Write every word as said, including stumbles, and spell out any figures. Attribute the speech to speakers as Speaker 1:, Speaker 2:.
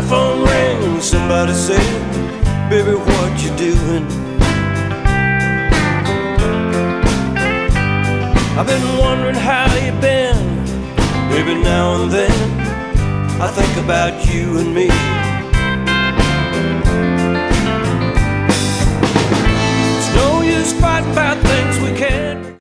Speaker 1: phone rang and somebody said, baby, what you doing? I've been wondering how you been. Maybe now and then I think about you and me.